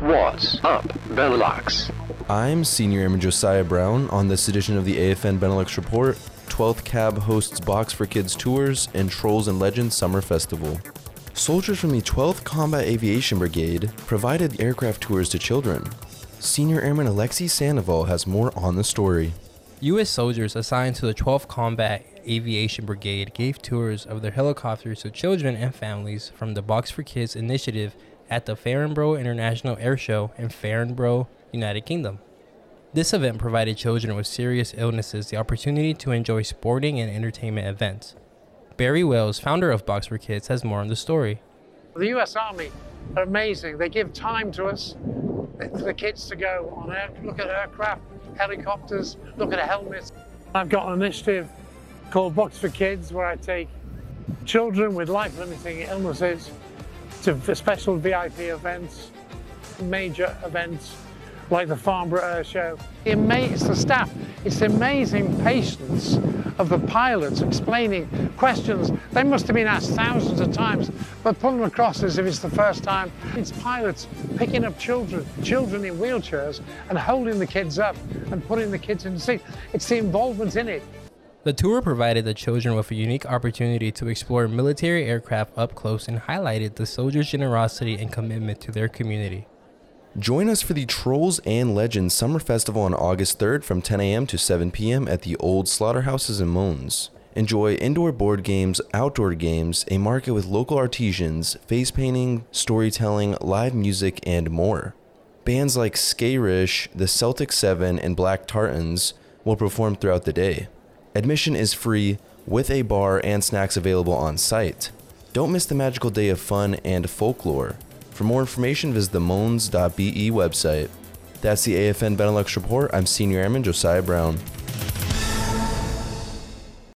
What's up, Benelux? I'm Senior Airman Josiah Brown. On this edition of the AFN Benelux Report, 12th Cab hosts Box for Kids tours and Trolls and Legends Summer Festival. Soldiers from the 12th Combat Aviation Brigade provided aircraft tours to children. Senior Airman Alexei Sandoval has more on the story. U.S. soldiers assigned to the 12th Combat Aviation Brigade gave tours of their helicopters to children and families from the Box for Kids initiative at the Farnborough International Air Show in Farnborough, United Kingdom. This event provided children with serious illnesses the opportunity to enjoy sporting and entertainment events. Barry Wells, founder of Box for Kids, has more on the story. The U.S. Army are amazing. They give time to us, for the kids to go on look at aircraft, helicopters, look at helmets. I've got an initiative called Box for Kids where I take children with life-limiting illnesses to special VIP events, major events like the Farnborough Air Show. It's the staff, it's the amazing patience of the pilots explaining questions they must have been asked thousands of times, but putting them across as if it's the first time. It's pilots picking up children in wheelchairs and holding the kids up and putting the kids in the seat. It's the involvement in it. The tour provided the children with a unique opportunity to explore military aircraft up close and highlighted the soldiers' generosity and commitment to their community. Join us for the Trolls and Legends Summer Festival on August 3rd from 10 a.m. to 7 p.m. at the Old Slaughterhouses in Mons. Enjoy indoor board games, outdoor games, a market with local artisans, face painting, storytelling, live music, and more. Bands like Skarish, the Celtic Seven, and Black Tartans will perform throughout the day. Admission is free, with a bar and snacks available on site. Don't miss the magical day of fun and folklore. For more information, visit the mons.be website. That's the AFN Benelux Report. I'm Senior Airman Josiah Brown.